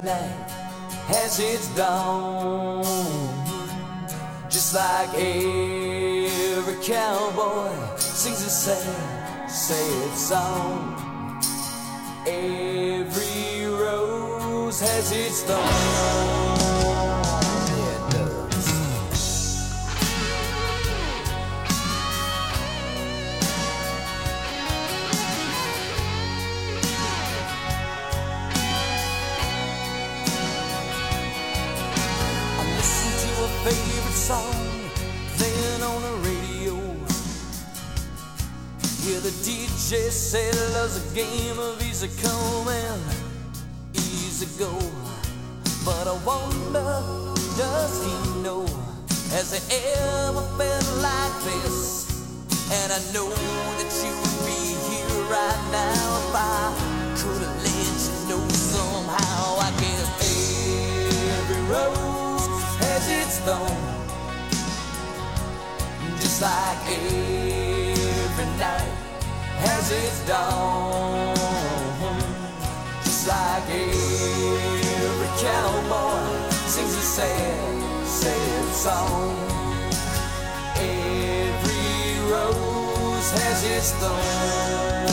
night has its dawn. Just like every cowboy sings a sad, sad song. Every rose has its thorn. Favorite song playing on the radio. Yeah, the DJ said love's a game of easy come and easy go. But I wonder, does he know? Has he ever felt like this? And I know that you would be here right now if I could have let you know somehow. I guess every rose has its thorn, just like every night has its dawn. Just like every cowboy sings a sad, sad song. Every rose has its thorn.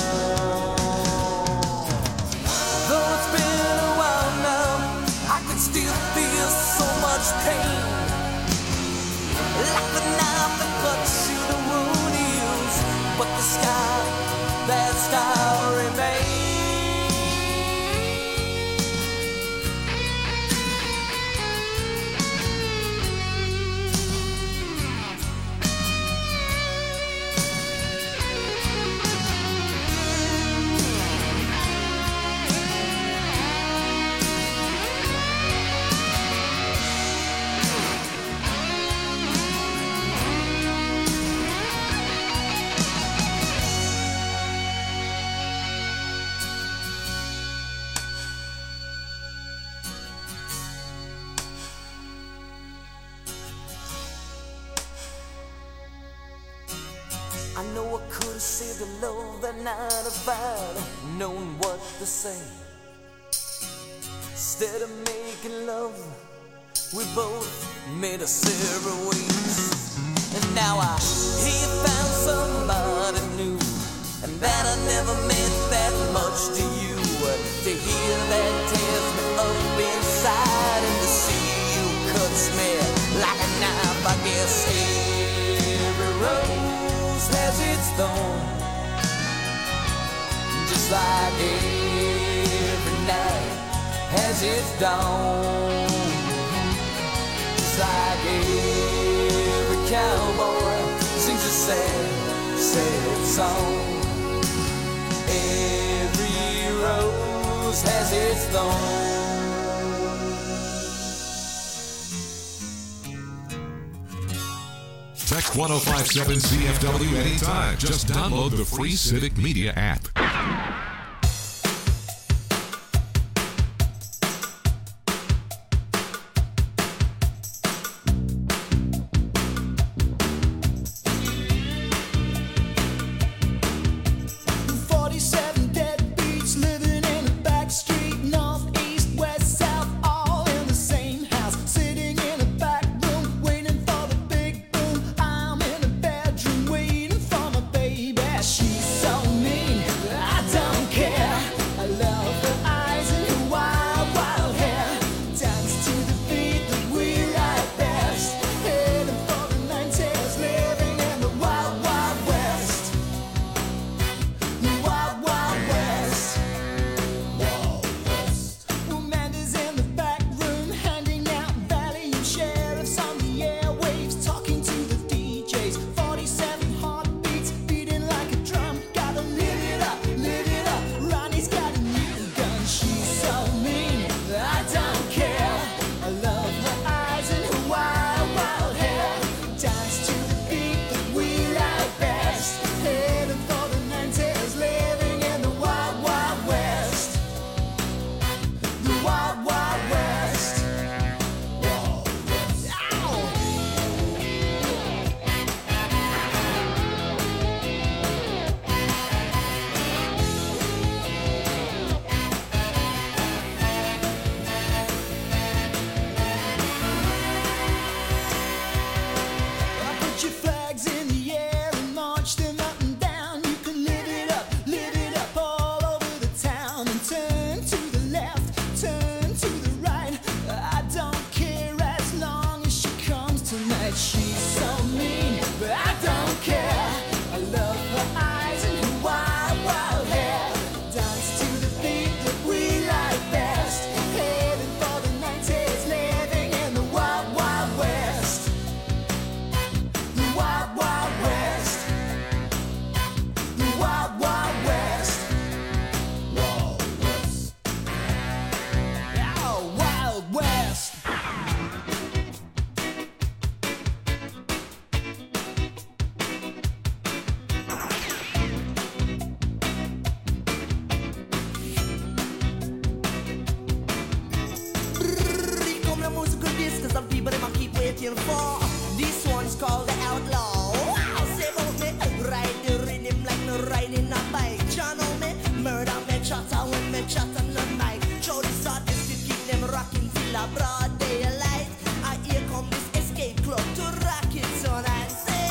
Though it's been a while now, I can still feel so much pain, like the knife that cuts you the wound heals, but the scar, that scar remains. I know I could have saved the love that night if I'd known what to say. Instead of making love, we both made us separate ways. And now I hear you found somebody new, and that I never meant that much to you. To hear that tears me up inside, and to see you cuts me like a knife. I guess every rose has its thorn, just like every night has its dawn. Just like every cowboy sings a sad, sad song. Every rose has its thorn. Text 1057 CFW anytime. Just download the free Civic Media app. She's so mean, I don't some people they might keep waiting for. This one's called the Outlaw. Wow, say about me, ride the rhythm like no riding a bike. Channel me, murder me, chatter when me chat on the mic. Show this artist to keep them rocking till a broad daylight. And here come this escape club to rock it tonight. Say.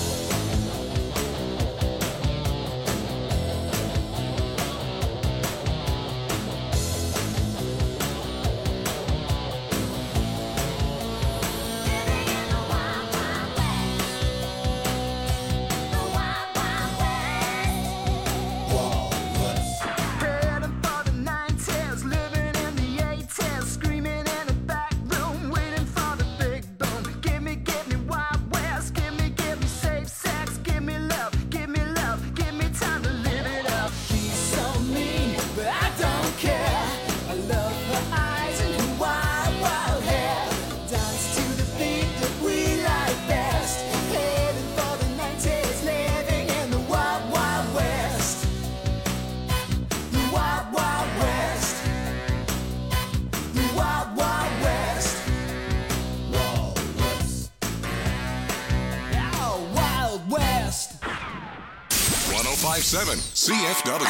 CFW.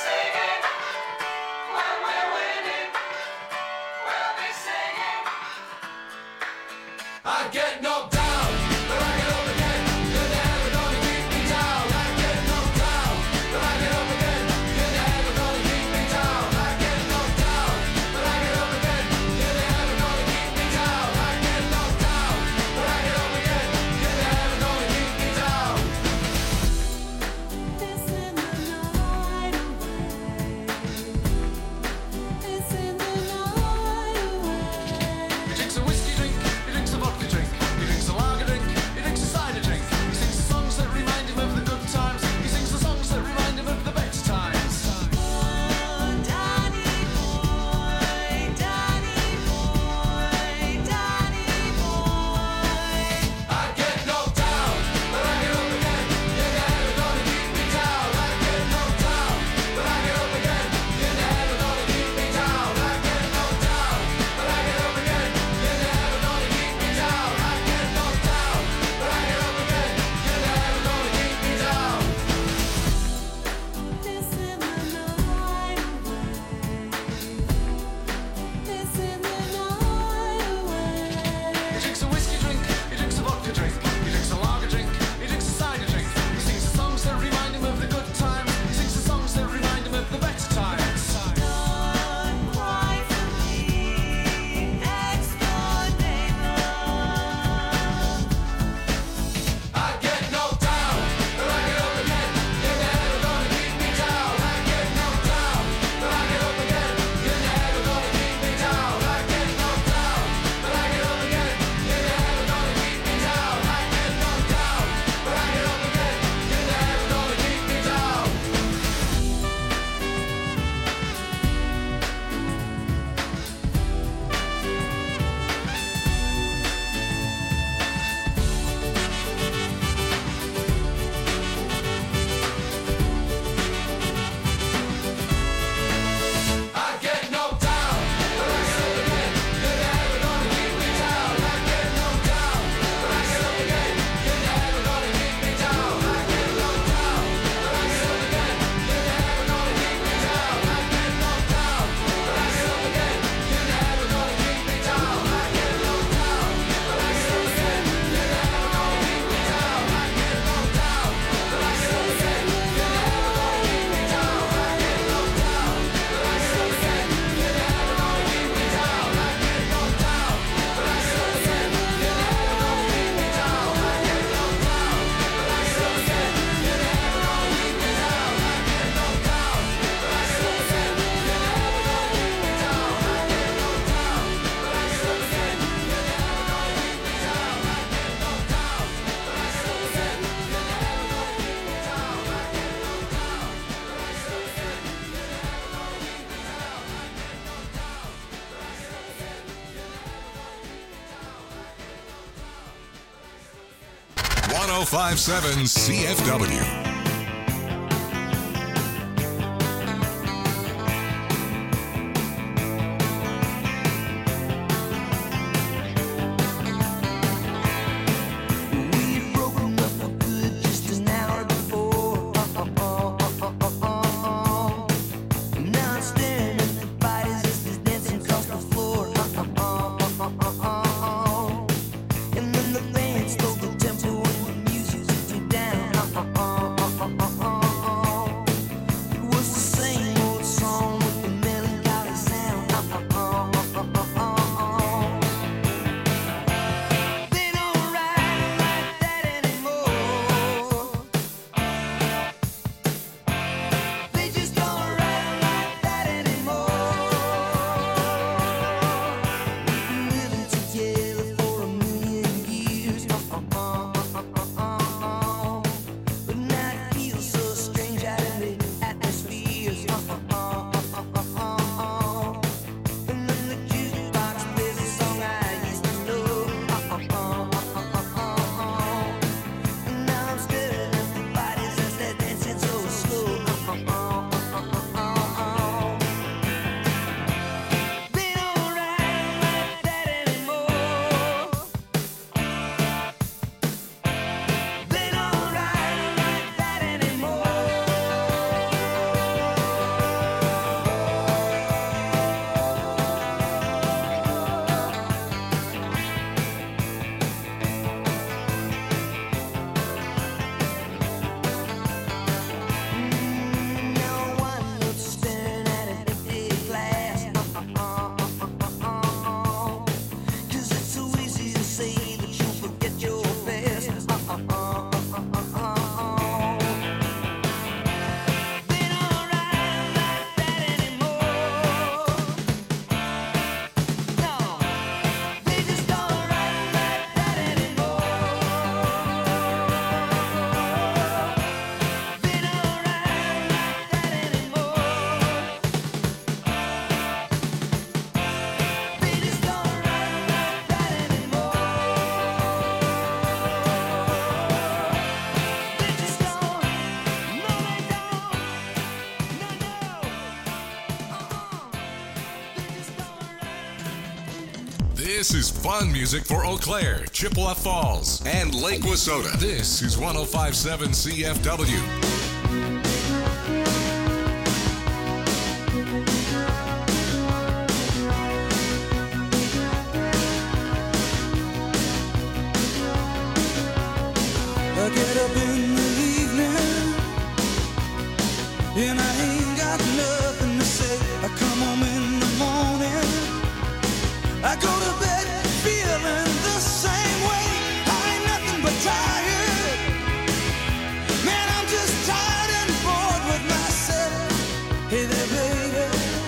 .057 CFW. This is fun music for Eau Claire, Chippewa Falls, and Lake Wissota. This is 105.7 CFW. I get up in the evening and I ain't got nothing to say. I come home in the morning, I go to bed feeling the same way. I ain't nothing but tired. Man, I'm just tired and bored with myself. Hey there, baby,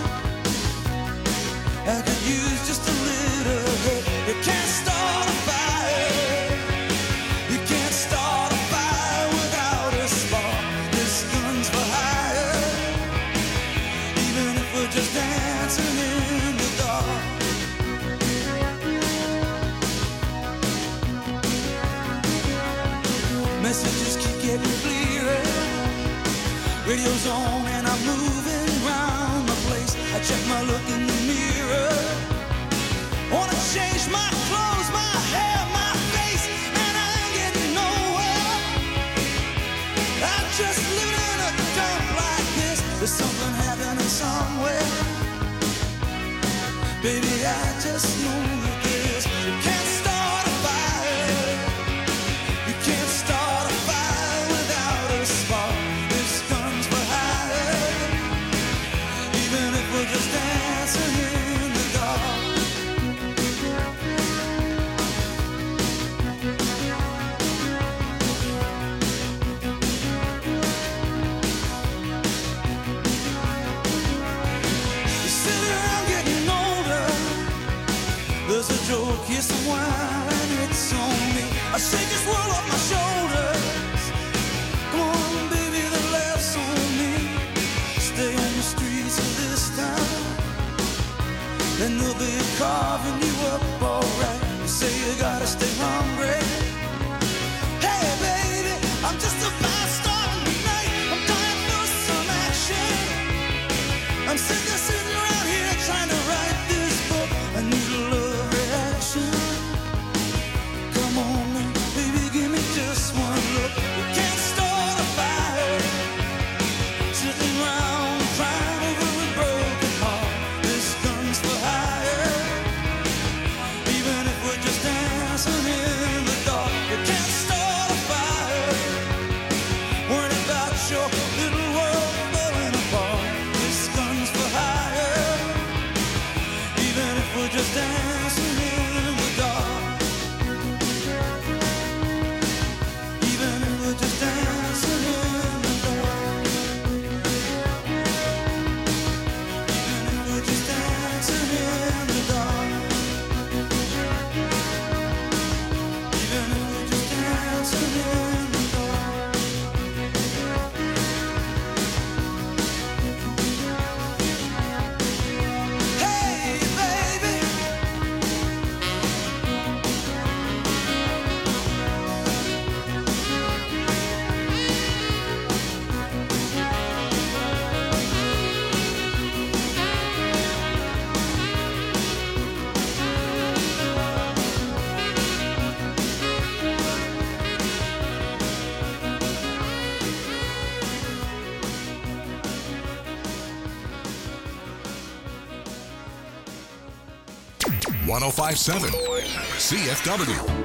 I could use just a little help. You can't start a fire. You can't start a fire without a spark. This gun's for hire, even if we're just dancing in the dark. Messages keep getting clearer. Radio's on and I'm moving around the place. I check my look in the mirror. Wanna change my clothes, my hair, my face, and I ain't getting nowhere. I'm just living in a dump like this. There's something happening somewhere. Baby, I just know that this. You can't start a fire. You can't start a fire without a spark. This gun's for hire, even if we're just dancing in the dark. You sit around getting older. There's a joke, here's some wine, and it's on me. I shake this world off my shoulders. Come on, baby, the laughs on me. Stay on the streets of this town, and they'll be carving you up alright. You say you gotta stay hungry. Hey, baby, I'm just about starting tonight. I'm dying for some action. I'm sick of sitting around here trying to write this book. I need a love reaction. Come on now, baby, give me just one look. You can't start a fire sitting around crying over a broken heart. This gun's for hire, even if we're just dancing in the dark. You can't start a fire worrying about your little world falling apart. This gun's for hire, even if we're just dancing in the dark. Even if we're just dancing in the dark. Even if we're just dancing in the dark. Even if we're just dancing in the dark. Hey, baby. One 105.7 CFW.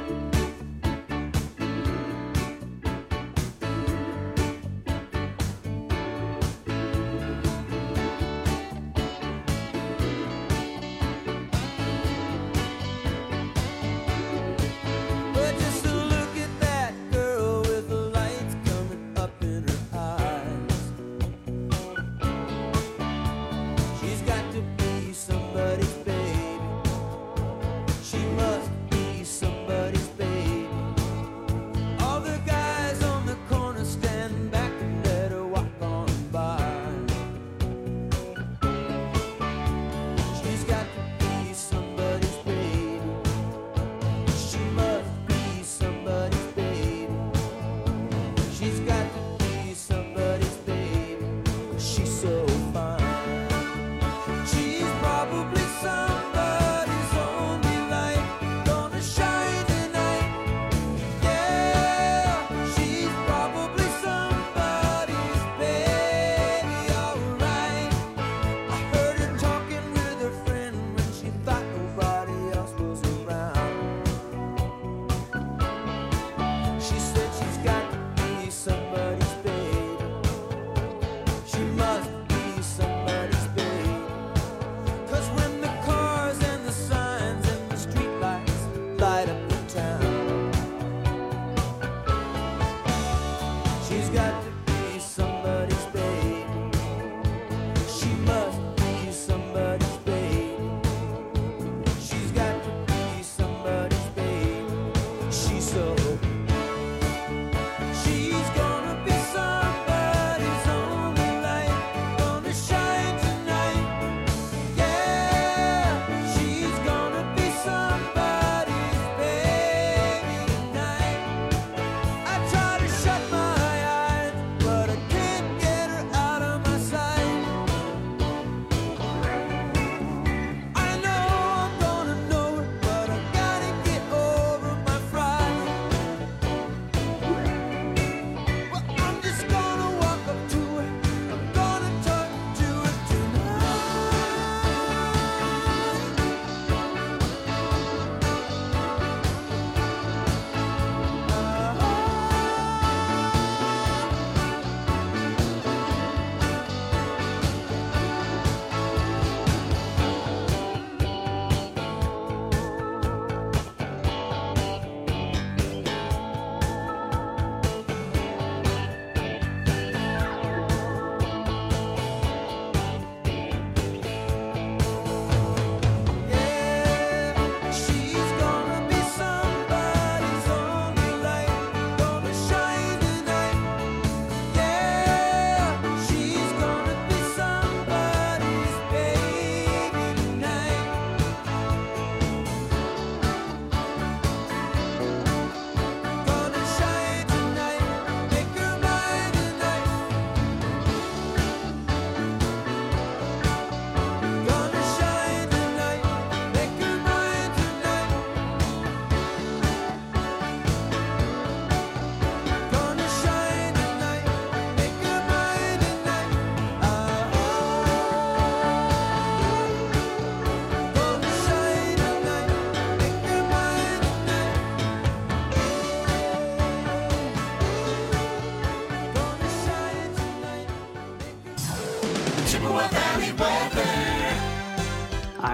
But just look at that girl with the lights coming up in her eyes. She's got to be somebody's baby. She must be somebody's baby.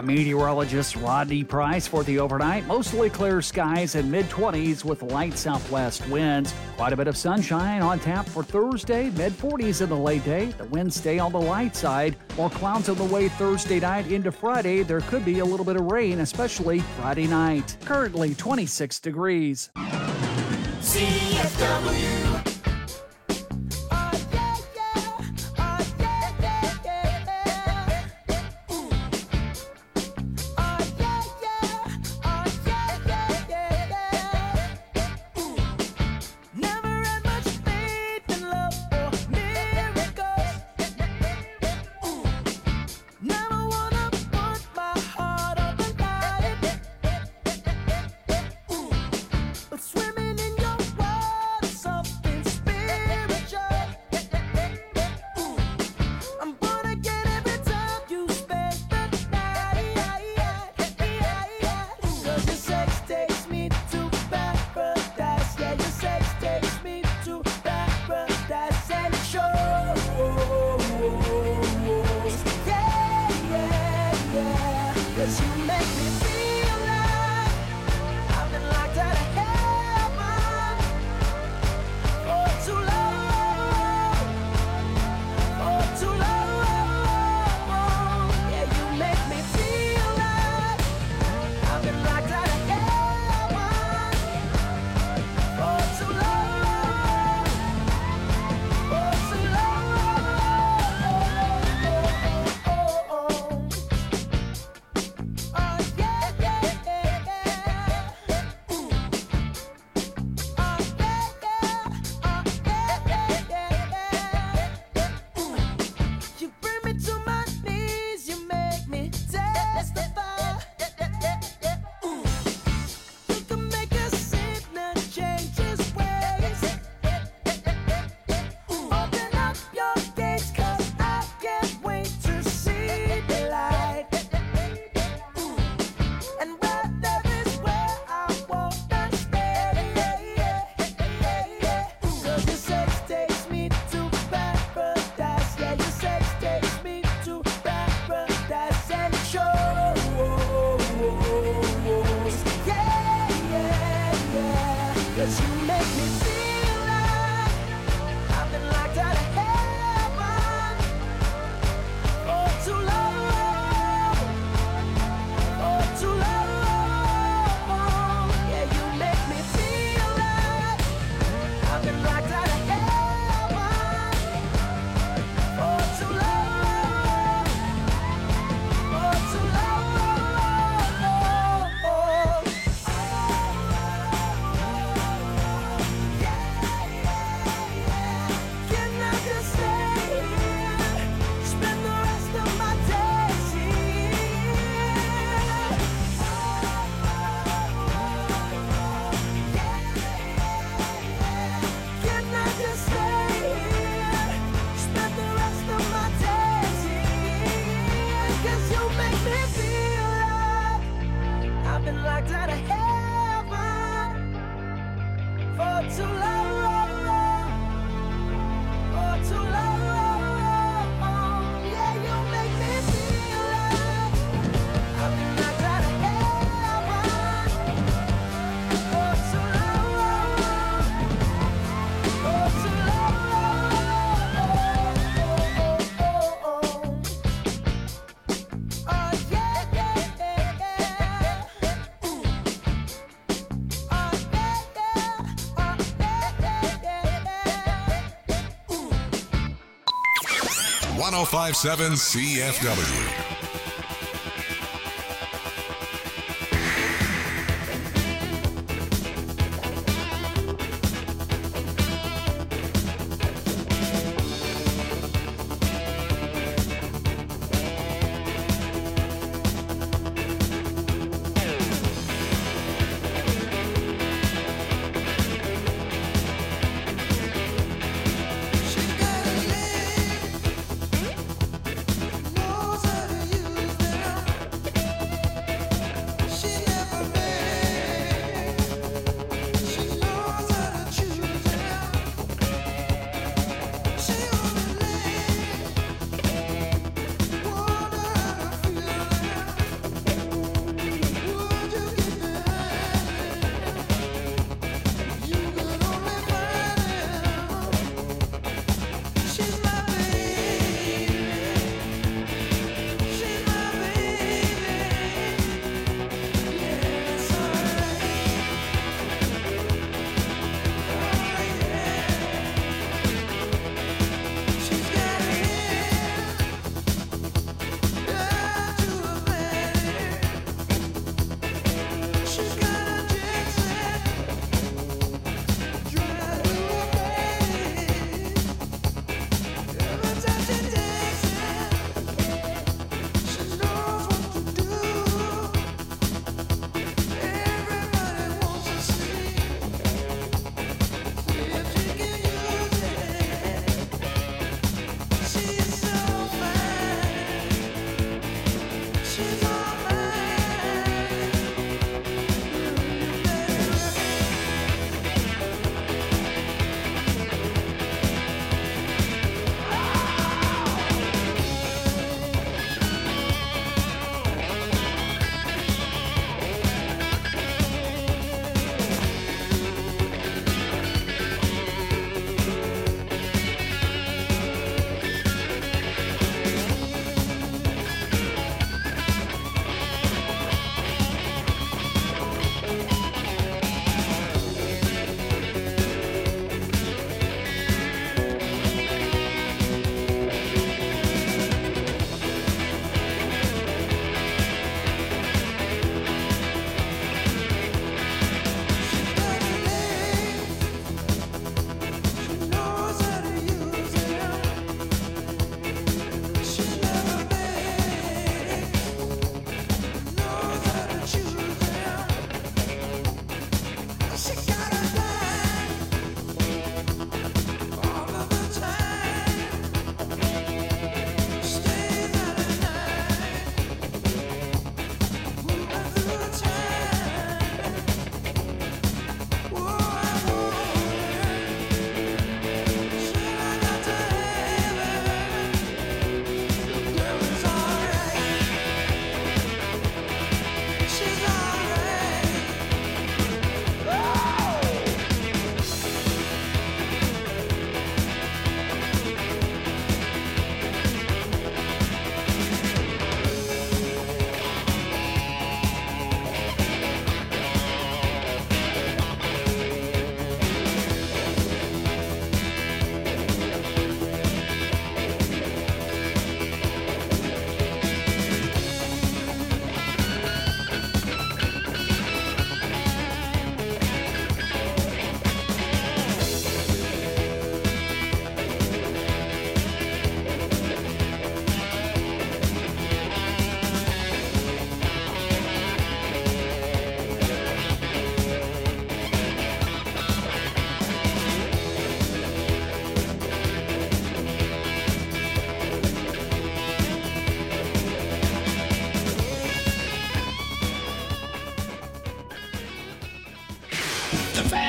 I'm meteorologist Rodney Price for the overnight. Mostly clear skies and mid-20s with light southwest winds. Quite a bit of sunshine on tap for Thursday, mid-40s in the late day. The winds stay on the light side. More clouds on the way Thursday night into Friday. There could be a little bit of rain, especially Friday night. Currently 26 degrees. CFW. Swimming in your water, something spiritual. I'm gonna get every time you spend the night. 'Cause your sex takes me to paradise. Yeah, your sex takes me to paradise and it shows. Yeah. 'Cause you make me feel like I've been locked out of heaven for too long, Yeah, you make me feel like I've been locked out of heaven for too long, Oh, yeah. You bring me to my knees, you make me testify. You can make a sinner change his ways. Open up your gates, 'cause I can't wait to see the light. And where there is where I wanna stay. 'Cause your sex takes me to paradise. Yeah, your sex takes me to paradise and it shows. Yeah. 'Cause you make me feel like I've been locked out of heaven for too long. Yeah, you make me feel like I've been locked out of heaven for too long. Can I just stay here, spend the rest of my days here? Can I just stay here, spend the rest of my days here? 'Cause you make me feel like I've been locked out of heaven for too long. Yeah, you make me feel like I've been locked out of heaven for too long. Oh, yeah. 1057 CFW. She got a leg, knows how to use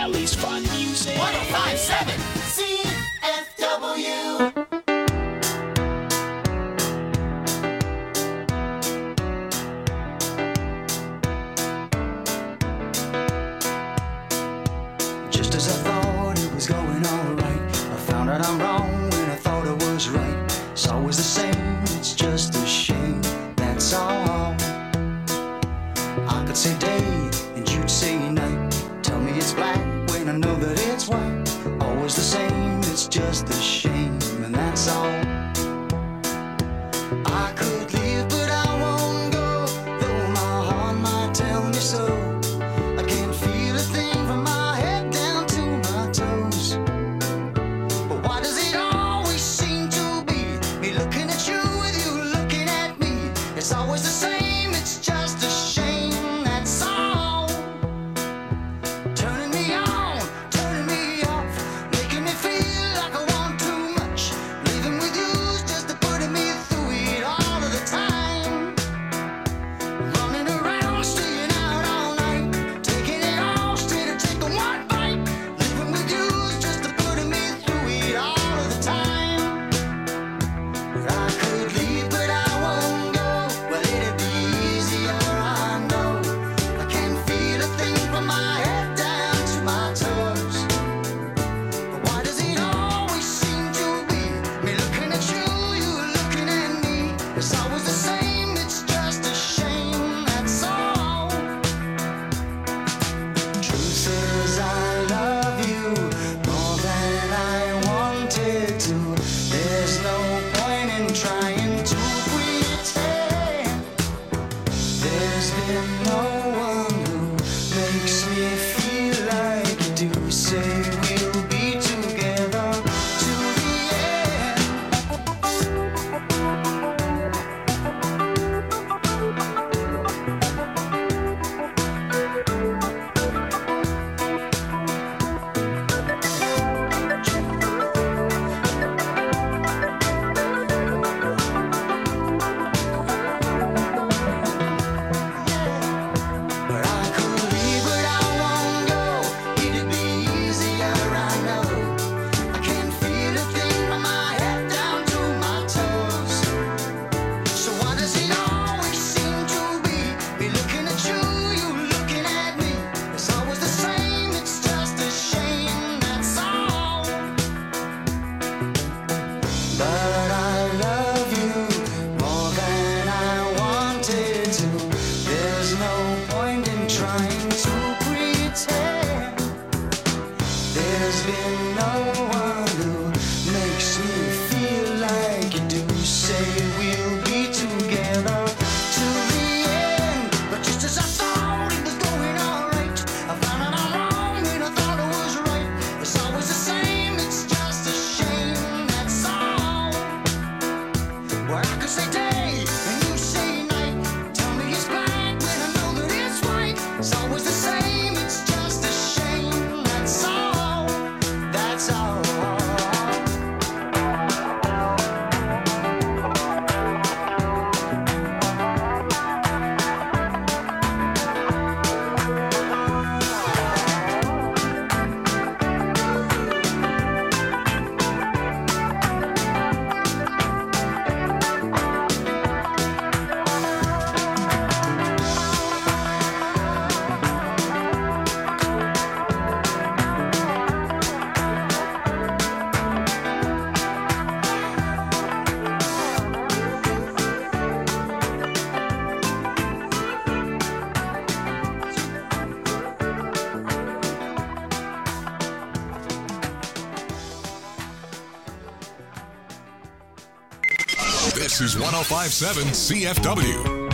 Valley's fun music. 105.7 CFW. Just as I thought it was going all right, I found out I'm wrong when I thought I was right. It's always the same, it's just a shame, that's all. I could say day and you'd say night. Tell me it's black when I know that it's white. Always the same, it's just a shame, and that's all. I could leave but I won't go, though my heart might tell me so. I can't feel a thing from my head down to my toes. But why does it always seem to be me looking at you with you looking at me? It's always the same, it's just a shame, that's all. Turning me on, turning me off, making me feel like I want too much. Living with you's just putting me through it all of the time. Running around, staying out all night, taking it all straight or taking one bite. Living with you's just putting me through it all of the time. I could leave, but I won't go. Well, it'd be easier, I know. I can't feel a thing from my head down to my toes. But why does it always seem to be me looking at you, you looking at me? It's always the same, it's just a shame, that's all. Truth is I love you more than I wanted to. There's no point in trying to pretend. There's been no one who makes me feel like you do. Say we'll be together to the end. But I could leave, but I won't go. It'd be easier, I know. I can't feel a thing from my head down to my toes. So why does it always seem to be me looking at you, you looking at me? It's always the same, it's just a shame, that's all. But I love you more than I wanted to. There's no point in trying to pretend. There's been no one who makes me feel like you do. Say we'll be together to the end. But just as I thought it was going all right, I found out I'm wrong when I thought I was right. It's always the same, it's just a shame, that's all. Well, I could say day and you say night. Tell me it's black when I know that it's white. It's always the same, it's just a shame, that's all. That's all. This is 105.7 CFW.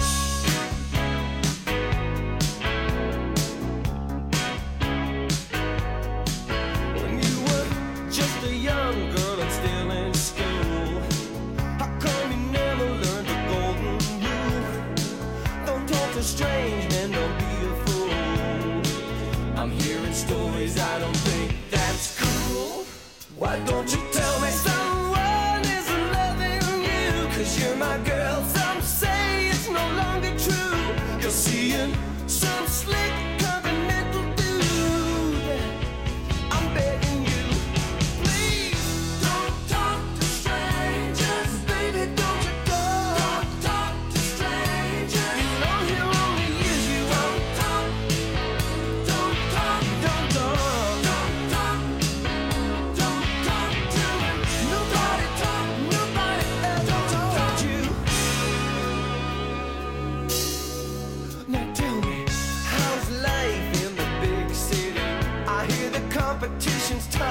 When you were just a young girl and still in school, how come you never learned the golden rule? Don't talk to strange men, don't be a fool. I'm hearing stories, I don't think that's cool. Why don't you tell me someone is loving you? 'Cause you're my girl, some say it's no longer true. You're seeing some slick continental dude.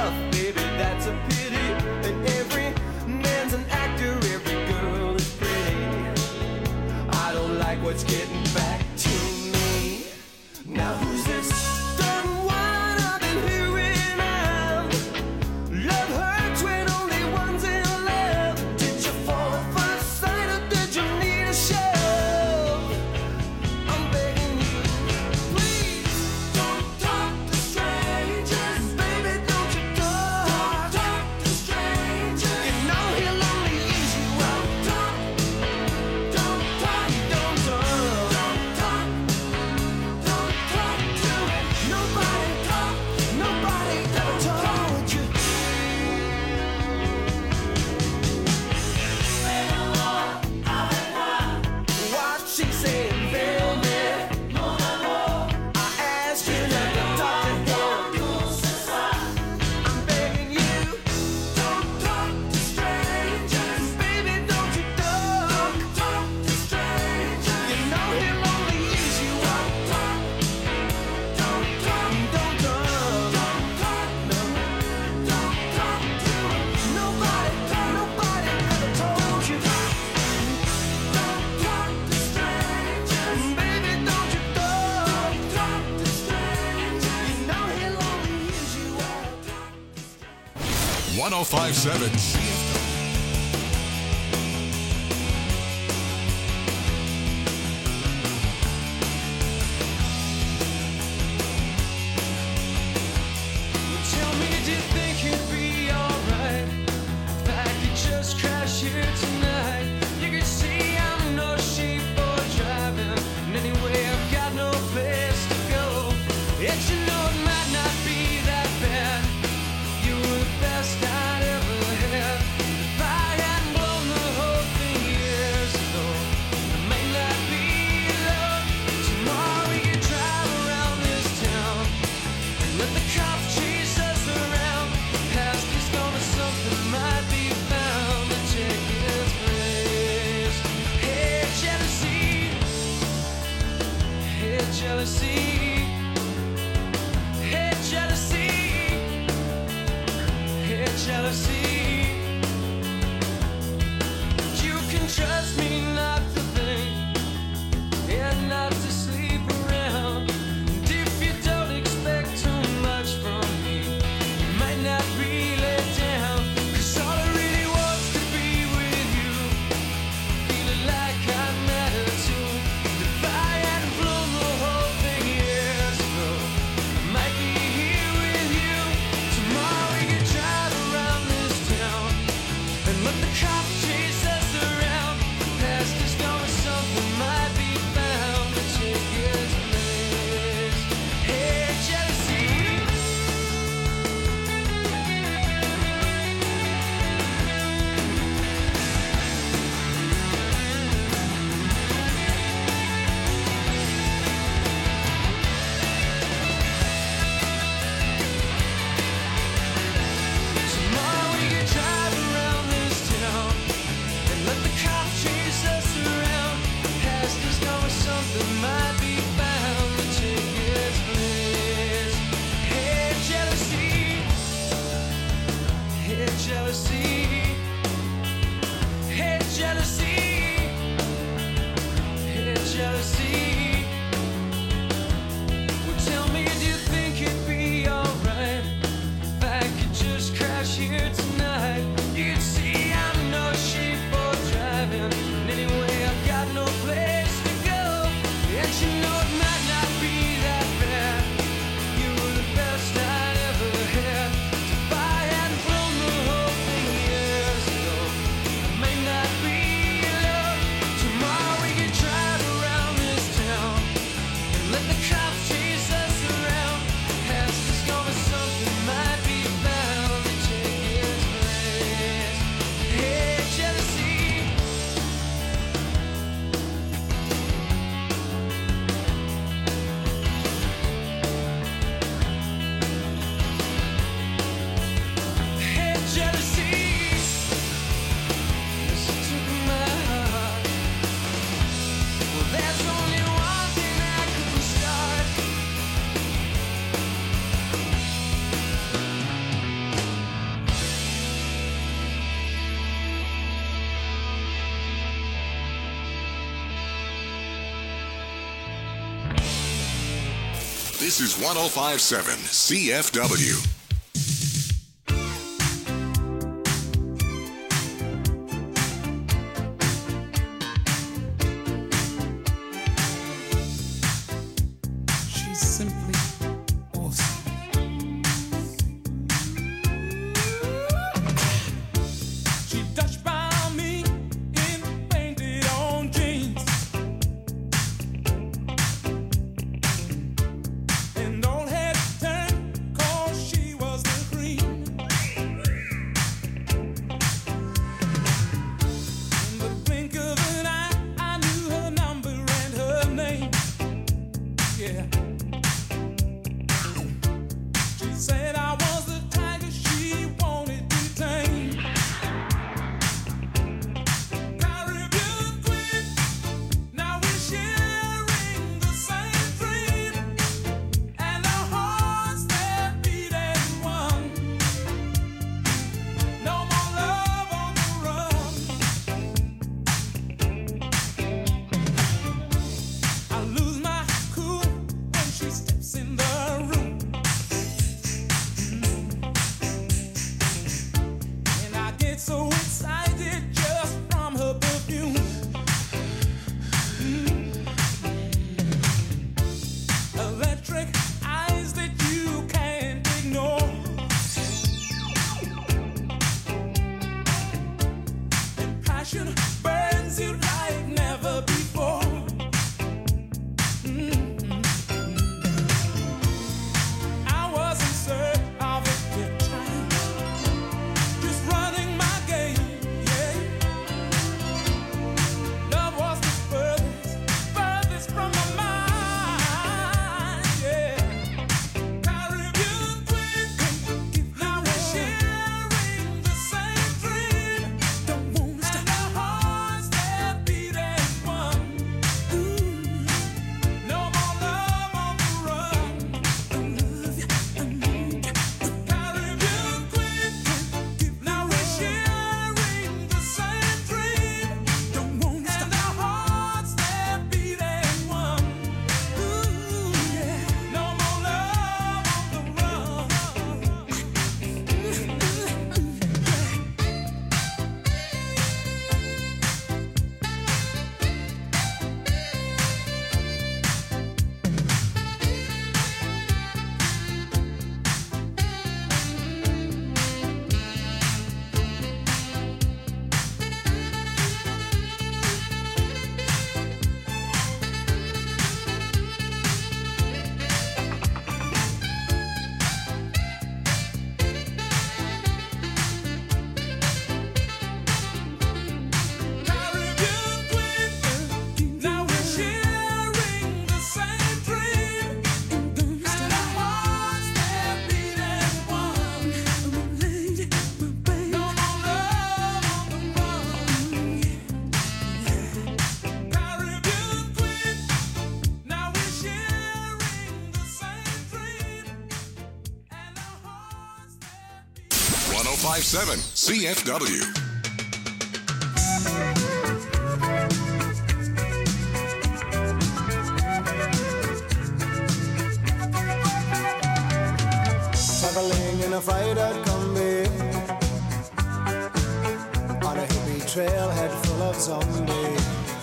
enough, baby, that's a pity. And every man's an actor, every girl is pretty. I don't like what's getting back to me. Now who's this? Done what I've been hearing of. Love hurts when only one's in love. Did you fall at first sight or did you need a shove? I'm begging you, please don't talk to strangers. Baby, don't you talk to strangers. You know he'll only use you up. Don't talk to him. Nobody ever told you. What she said, baby. I asked you not to talk to him. I'm begging you, don't talk to strangers. Baby, don't you talk to strangers. You know he'll only use you up. Don't talk to him. Nobody ever told you. Don't talk to strangers. Baby, don't you talk to strangers. You know he'll only use you up. 1057 Tell me, do you think you'd be alright if I could just crash here tonight? You can see I'm no sheep for driving, and anyway I've got no place to go. Yet you know it might not be that bad. You were the best I'd ever had. If I hadn't blown the whole thing years ago, it may not be love. Tomorrow we could drive around this town and let the cops chase us around. Past is gonna something might be found to take its place. Hey, jealousy. Hey, jealousy. This is 105.7 CFW. CFW. Traveling in a fried-out Kombi on a hippie trailhead full of zombies.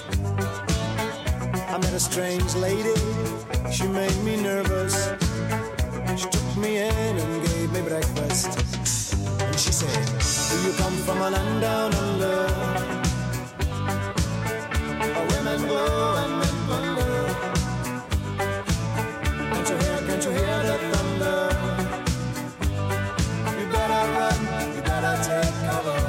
I met a strange lady, she made me nervous. She took me in and gave me breakfast. And she said, do you come from a land down under, where women go and men wonder? Can't you hear the thunder? You better run, you better take cover.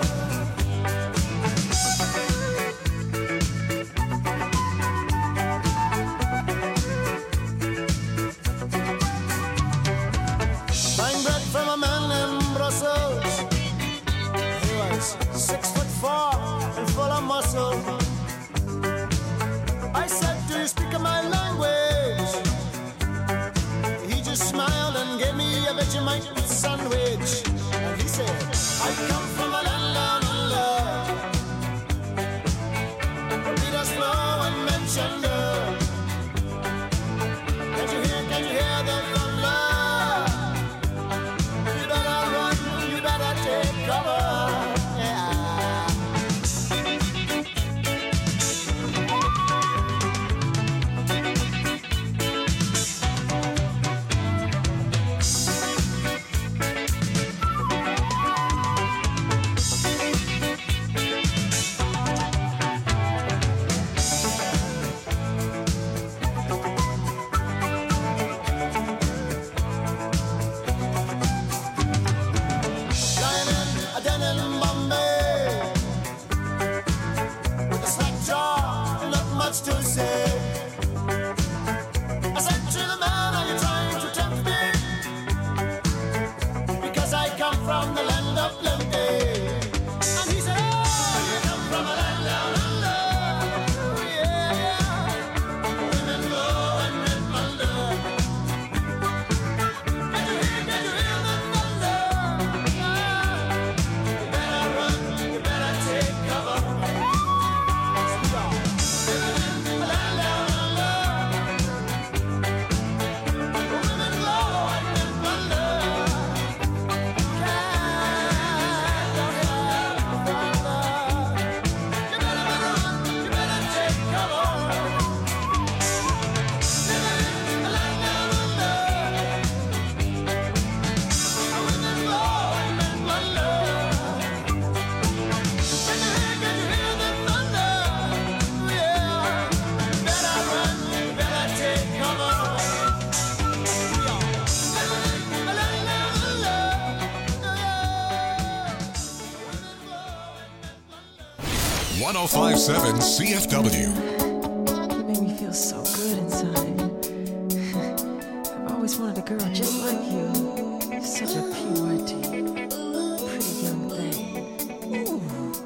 Buying bread from a man in Brussels. He was 6'4" and full of muscle. I said, do you speak my language? He just smiled and gave me a Vegemite sandwich. And he said, I come from a land down under, where beaters flow and men gender. Can't you hear 1057 CFW. You make me feel so good inside. I've always wanted a girl just like you. Such a PYT, pretty young thing. Ooh.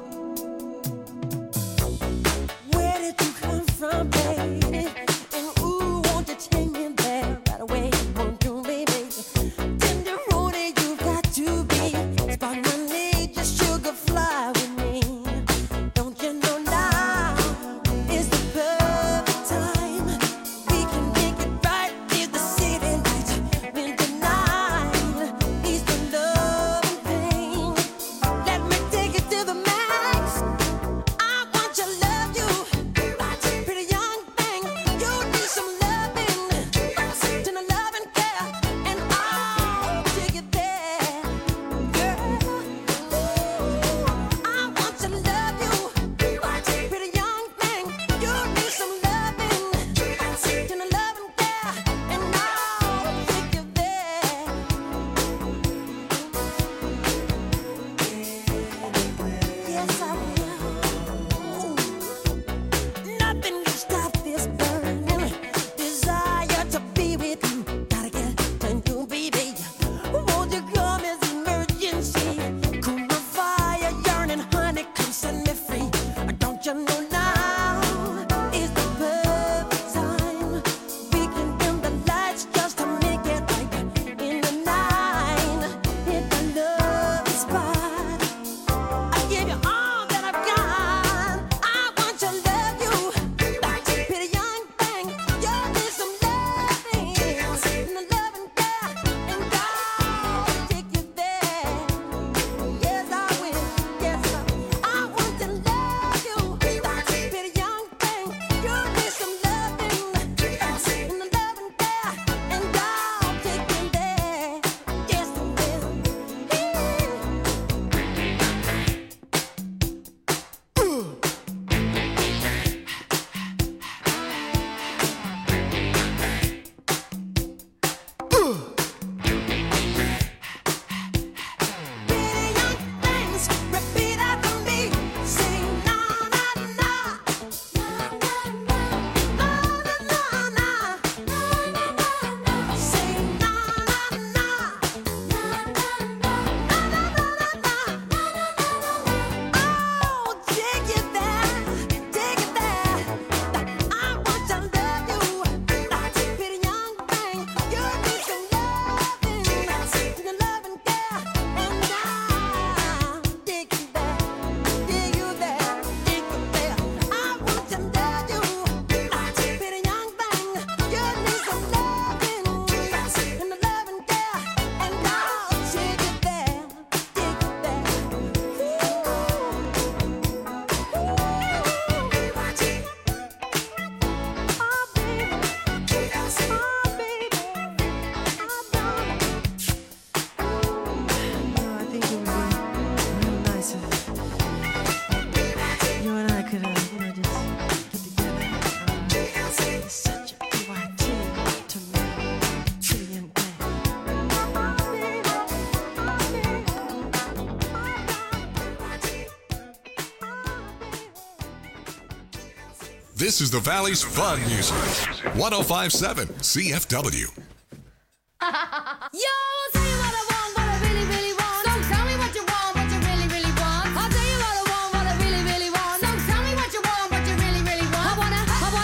Where did you come from, baby? And ooh, won't you take me there right away? Won't you, baby? Tenderoni, you got to be. Spark my need, just sugar fly with me. Don't you know now is the perfect time? We can make it right, leave the city lights. When the night is the loving thing. Let me take it to the max. I want to love you, pretty young thing. You need some loving, to the love and care, and I'll take it there, girl. I want to love you, pretty young thing. You need some loving, to the love and care, and I'll take you there. Yes, I will. Nothing can stop this burning desire to be with you. Gotta get to you, baby. Won't you come as emergency? Cool my fire, yearning, honey, come set me free. Don't you know now is the perfect time? We can dim the lights just to make it right in the night. Hit the love spot. I give you all that I've got. I want to love you, pretty young thing. You need some loving, and the love and care, and I'll take you there. Yes, I will. Yes, I want to love you, pretty young thing. You need some loving, and the love and care, and I'll take you there. Yes, I will. Pretty young things, repeat after me. Sing na na na, na na na, na na na, na na na. Sing na na na, na na na, na na na, na na na. Oh, take it there, take it there. I want to love you, pretty young thing. You need some loving, the love and care, and I'll take you there, take you there, take you there. I want to love you, pretty young thing. You need some loving, and the love and care, and I'll take you there, take you there. I think it would be real nice if you and I could, just get together. It's such a PYT to me, pretty young thing. This is the Valley's fun music. 1057 CFW. Yo, I'll tell you what I want, what I really, really want. So tell me what you want, what you really, really want. I'll tell you what I want, what I really, really want. So tell me what you want, what you really, really want. I wanna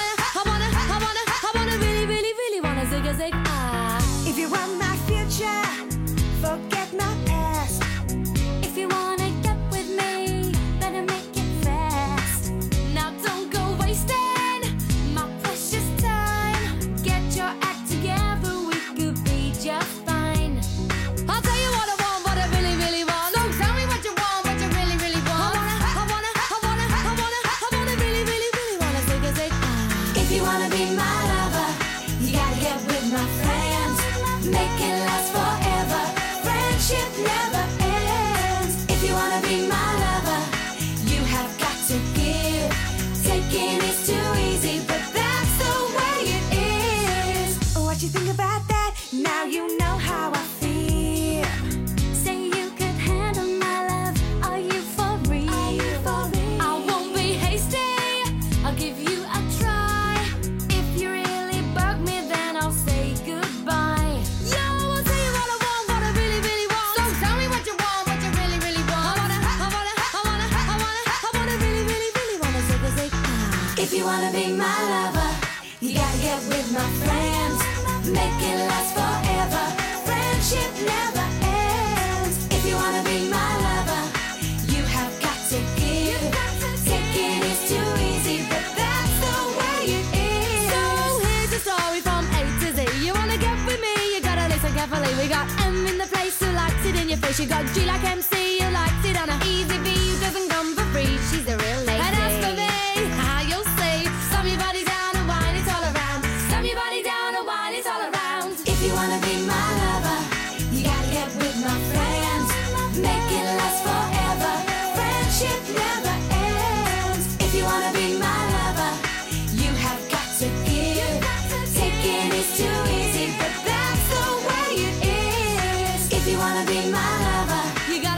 really, really, really wanna zig a zig ah. If you want my future, forget my past. If you wanna get with me, better make it fast. Now don't go wasting my precious time. Get your act together, we could be just fine. I'll tell you what I want, what I really, really want. So tell me what you want, what you really, really want. I wanna really, really, really wanna zig a zig ah. If you wanna be my lover, you gotta get with my friends. Make it last forever. Friendship never ends. If you wanna be my lover, you have got to give. Taking is too easy, but that's the way it is. What you think about that? Now you know how I feel. Say you could handle my love. Are you for real? I won't be hasty. wanna be my lover, you gotta get with my friends. Make it last forever. Friendship never ends. If you wanna be my lover, you have got to give. Taking is too easy, but that's the way it is. So here's a story from A to Z. You wanna get with me, you gotta listen carefully. We got M in the place who likes it in your face. You got G like MC who likes it on a easy V who doesn't come for free. She's a real lady. And as for me, you'll see. Slam your body down and wine it all around. Slam your body down and wine it all around. If you wanna be my lover, you gotta get with my friends. Make it last forever. Friendship never ends. If you wanna be my lover, you have got to give. Taking is too easy, but that's the way it is. If you wanna be my lover, You gotta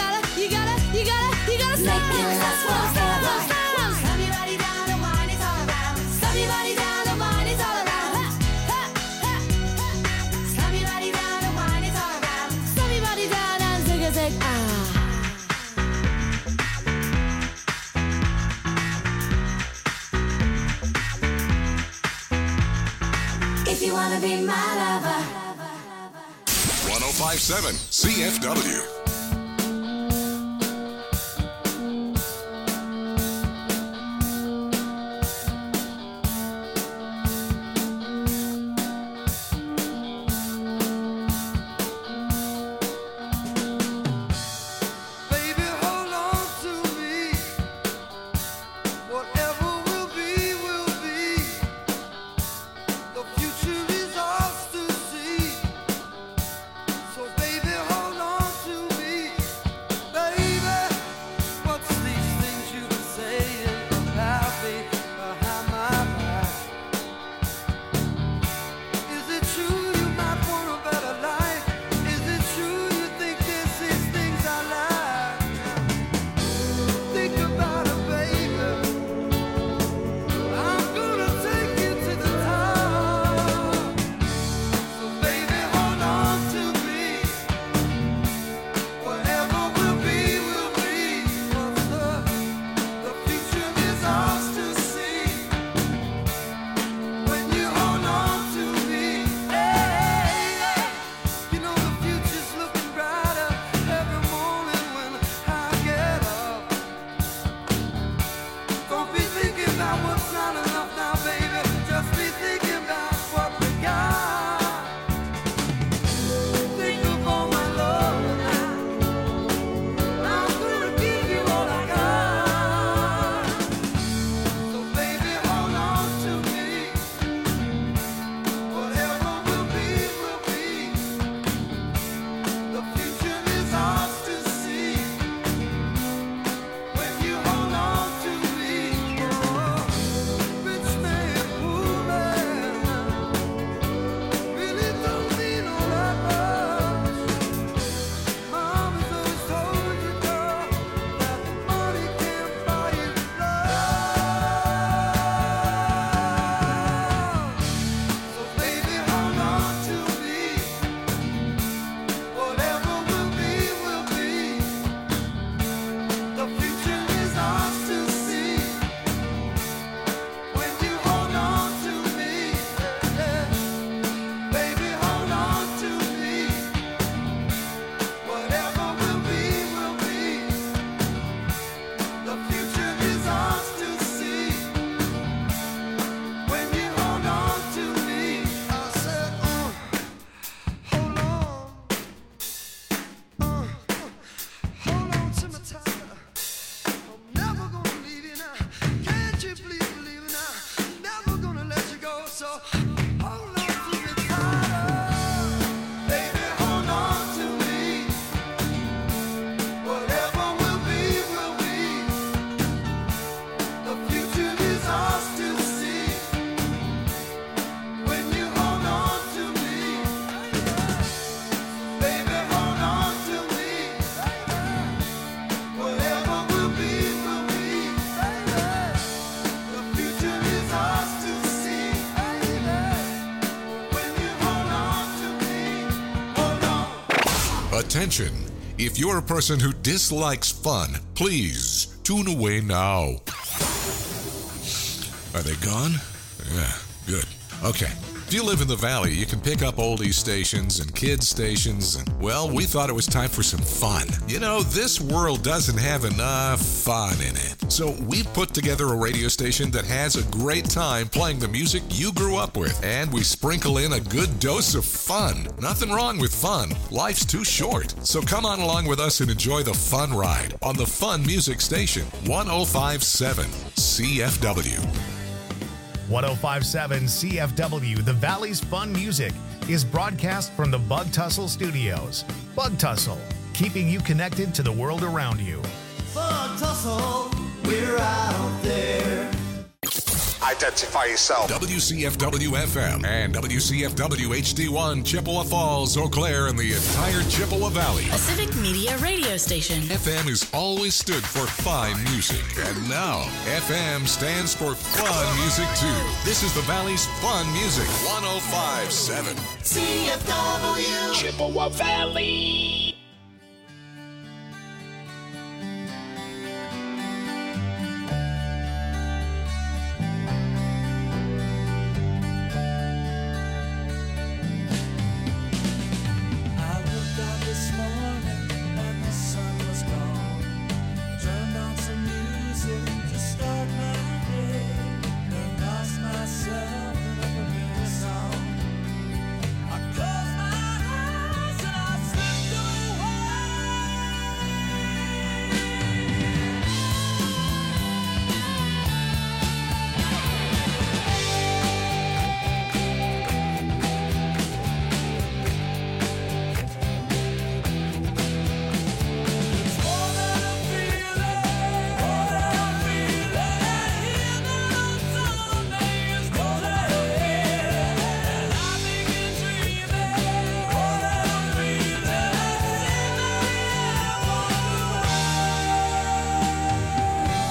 make it last forever. Slam your body down and wine it all around. Slam your body down and wine it all around. Slam your body down and wine it all around. Slam your body down and zig a zig. If you wanna be my lover. 1057 CFW. Baby, hold on to me. Whatever will be, will be. The future is ours to see. So baby, hold on to me. Baby, what's these things you been saying about me behind my back? Is it true you might want a better life? Is it true you think this is things I like? Think about it, baby. I'm gonna take you to the top. So baby, hold on to me. Whatever will be, will be. 'Cause the future is ours to see. When you hold on to me, hey, you know the future's looking brighter every morning when I get up. Don't be thinking about what's not enough now, baby. Just be thinking about what we got. Think of all my love now. I'm gonna give you all I got. So baby, hold on to me. Whatever will be, will be. The future is ours to see. When you hold on to me, rich man, poor man, really don't mean all that much. Mama's always told you, girl, that money can't buy you love. So baby, hold on to me. Whatever will be, will be. The future is ours to see. When you hold on to me, baby, hold on to me. Whatever will be, will be. The future is ours to see. When you hold on to me, I said, hold on. Hold on to me tighter. I'm never gonna leave you now. Can't you please believe it now? Never gonna let you go. So hold on to me tighter. Baby, hold on to me. Whatever will be, will be. The future is ours to see. When you hold on to me, baby, hold on to me. Whatever will be, will be. The future is ours to see. When you hold on to me, hold on. Attention. If you're a person who dislikes fun, please tune away now. Are they gone? Yeah, good. Okay. If you live in the Valley, you can pick up oldies stations and kids stations, and, well, we thought it was time for some fun. You know, this world doesn't have enough fun in it. So we've put together a radio station that has a great time playing the music you grew up with, and we sprinkle in a good dose of fun. Nothing wrong with fun. Life's too short. So come on along with us and enjoy the fun ride on the Fun Music Station, 105.7 CFW. 105.7 CFW, the Valley's Fun Music, is broadcast from the Bug Tussle Studios. Bug Tussle, keeping you connected to the world around you. Bug Tussle, we're out there. Identify yourself. WCFW FM and WCFW HD1, Chippewa Falls, Eau Claire, and the entire Chippewa Valley. A civic media radio station. FM has always stood for fine music, and now FM stands for fun music too. This is the Valley's Fun Music, 105.7 CFW, Chippewa Valley.